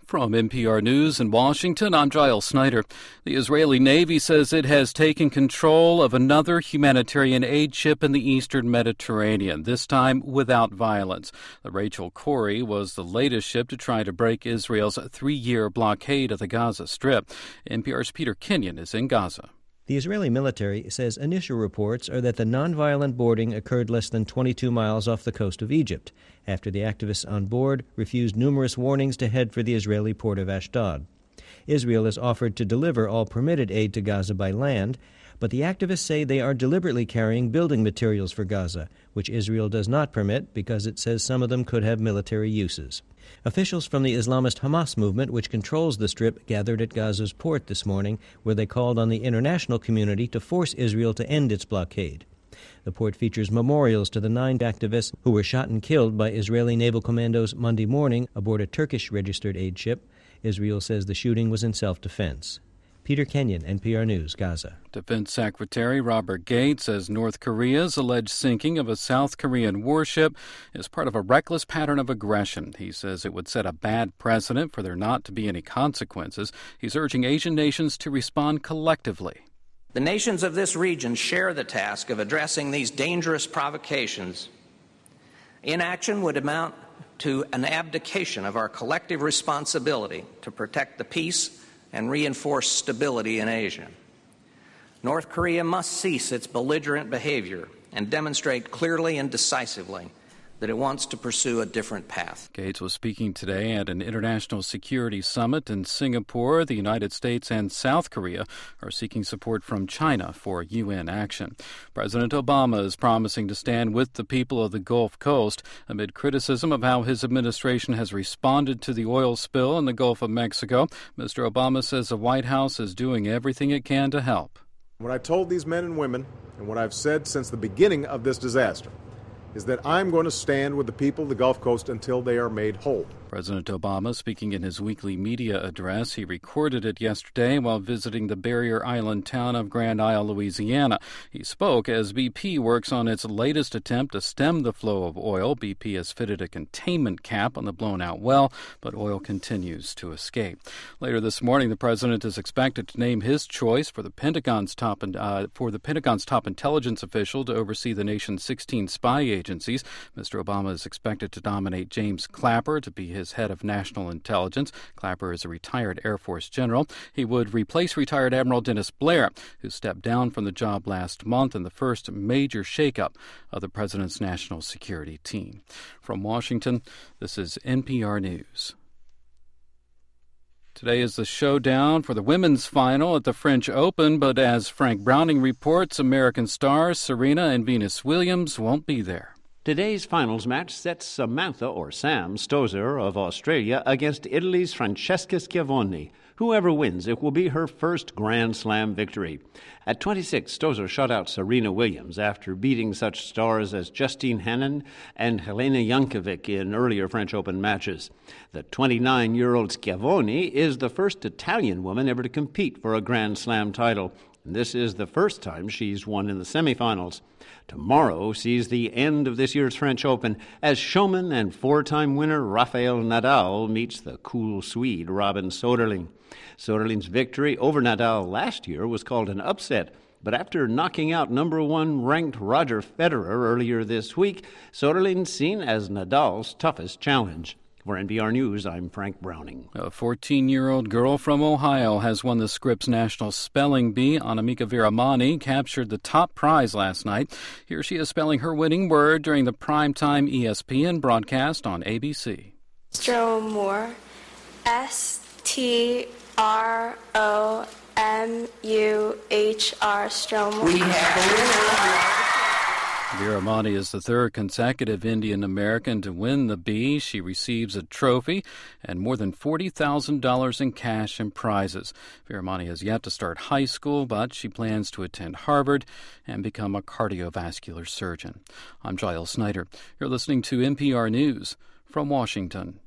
From NPR News in Washington, I'm Giles Snyder. The Israeli Navy says it has taken control of another humanitarian aid ship in the eastern Mediterranean, this time without violence. The Rachel Corrie was the latest ship to try to break Israel's 3-year blockade of the Gaza Strip. NPR's Peter Kenyon is in Gaza. The Israeli military says initial reports are that the nonviolent boarding occurred less than 22 miles off the coast of Egypt, after the activists on board refused numerous warnings to head for the Israeli port of Ashdod. Israel has offered to deliver all permitted aid to Gaza by land, but the activists say they are deliberately carrying building materials for Gaza, which Israel does not permit because it says some of them could have military uses. Officials from the Islamist Hamas movement, which controls the Strip, gathered at Gaza's port this morning, where they called on the international community to force Israel to end its blockade. The port features memorials to the 9 activists who were shot and killed by Israeli naval commandos Monday morning aboard a Turkish-registered aid ship. Israel says the shooting was in self-defense. Peter Kenyon, NPR News, Gaza. Defense Secretary Robert Gates says North Korea's alleged sinking of a South Korean warship is part of a reckless pattern of aggression. He says it would set a bad precedent for there not to be any consequences. He's urging Asian nations to respond collectively. The nations of this region share the task of addressing these dangerous provocations. Inaction would amount to an abdication of our collective responsibility to protect the peace and reinforce stability in Asia. North Korea must cease its belligerent behavior and demonstrate clearly and decisively that it wants to pursue a different path. Gates was speaking today at an international security summit in Singapore. The United States and South Korea are seeking support from China for UN action. President Obama is promising to stand with the people of the Gulf Coast amid criticism of how his administration has responded to the oil spill in the Gulf of Mexico. Mr. Obama says the White House is doing everything it can to help. What I told these men and women, and what I've said since the beginning of this disaster, is that I'm going to stand with the people of the Gulf Coast until they are made whole. President Obama speaking in his weekly media address. He recorded it yesterday while visiting the barrier island town of Grand Isle, Louisiana. He spoke as BP works on its latest attempt to stem the flow of oil. BP has fitted a containment cap on the blown-out well, but oil continues to escape. Later this morning, the president is expected to name his choice for the Pentagon's top intelligence official to oversee the nation's 16 spy agencies. Mr. Obama is expected to nominate James Clapper to be his head of national intelligence. Clapper is a retired Air Force general. He would replace retired Admiral Dennis Blair, who stepped down from the job last month in the first major shakeup of the president's national security team. From Washington, this is NPR News. Today is the showdown for the women's final at the French Open, but as Frank Browning reports, American stars Serena and Venus Williams won't be there. Today's finals match sets Samantha, or Sam, Stosur of Australia against Italy's Francesca Schiavone. Whoever wins, it will be her first Grand Slam victory. At 26, Stosur shut out Serena Williams after beating such stars as Justine Henin and Helena Jankovic in earlier French Open matches. The 29-year-old Schiavone is the first Italian woman ever to compete for a Grand Slam title. This is the first time she's won in the semifinals. Tomorrow sees the end of this year's French Open as showman and 4-time winner Rafael Nadal meets the cool Swede Robin Soderling. Soderling's victory over Nadal last year was called an upset, but after knocking out number 1 ranked Roger Federer earlier this week, Soderling's seen as Nadal's toughest challenge. For NPR News, I'm Frank Browning. A 14-year-old girl from Ohio has won the Scripps National Spelling Bee. Anamika Viramani captured the top prize last night. Here she is spelling her winning word during the primetime ESPN broadcast on ABC. Stromur. S-T-R-O-M-U-H-R. Stromur. We have a winner. Viramani is the third consecutive Indian American to win the bee. She receives a trophy and more than $40,000 in cash and prizes. Viramani has yet to start high school, but she plans to attend Harvard and become a cardiovascular surgeon. I'm Giles Snyder. You're listening to NPR News from Washington.